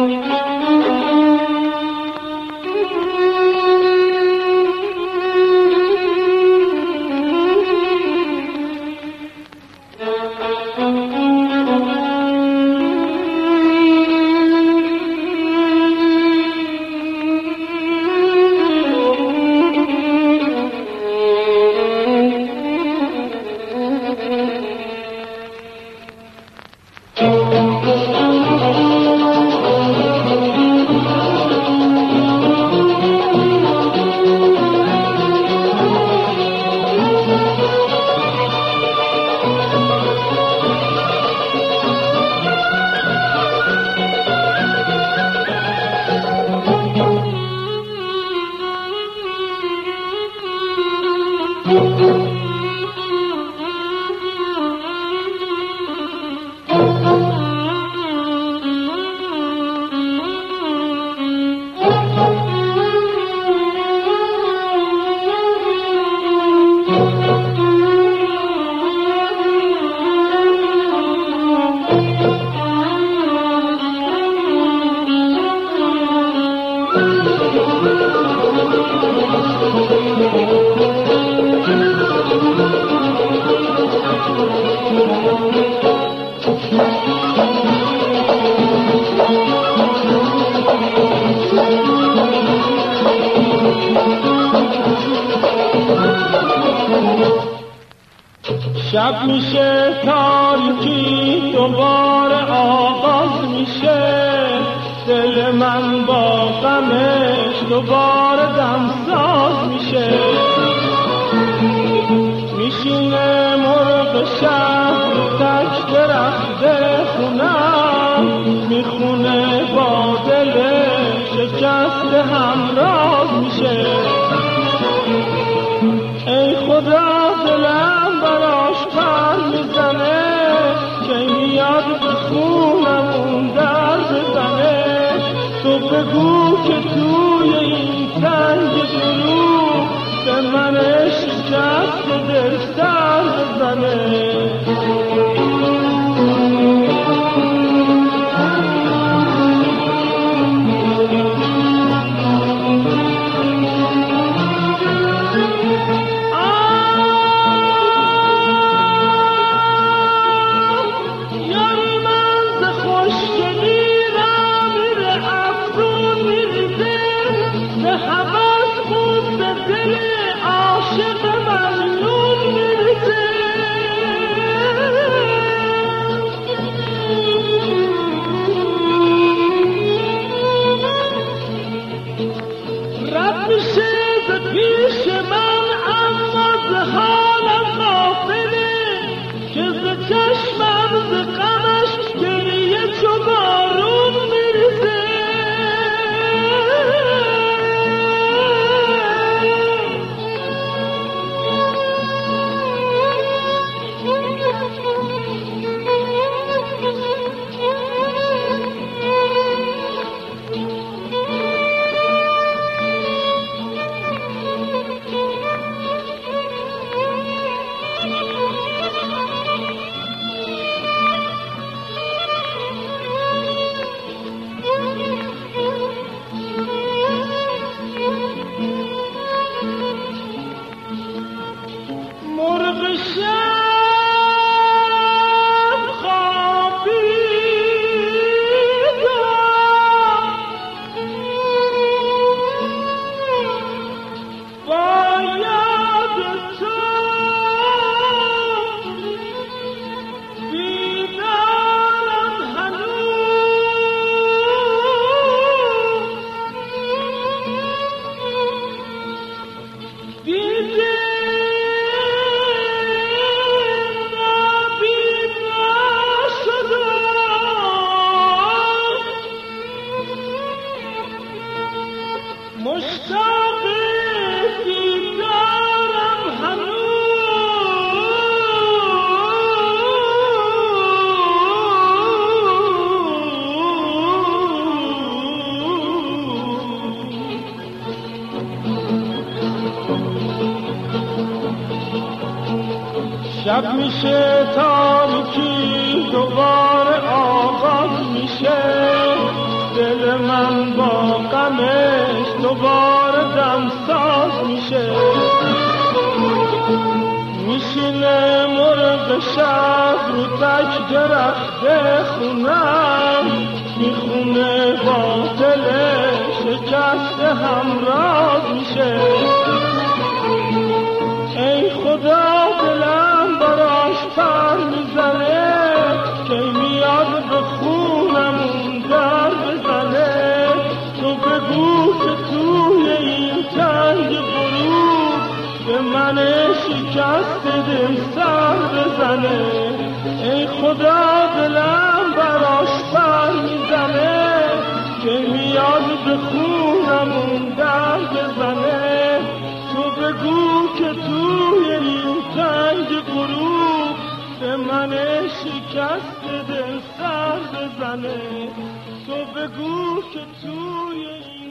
شب میشه تاریکی دوباره آغاز میشه، دل من با غمش دوباره دمساز میشه. میشینه مرغ شهر تک درخت خونم، میخونه با دلش شکست همراز میشه. ای خدا دلم براش پر میزنه، که میاد به خونم اون در بزنه. تو بگو که توی این تنگ دروغ به من شکست دل سر بزنه. شب میشه تاریکی دوباره آغاز میشه، دل من با غمش دوباره دمساز میشه. میشینه مرغ شب رو تک درخت خونم، میخونه باطل شکست همراز میشه. ای خدا دلم براش پر میزنه، کی میاد به خونمون در بزنه. تو بگو که توی این تنگ غروب به من شکست دل سر بزنه. ای خدا دلم براش پر میزنه، که میاد به خونمون در بزنه. تو بگو که توی این تنگ غروب به من شکست دل سر بزنه. تو بگو که توی این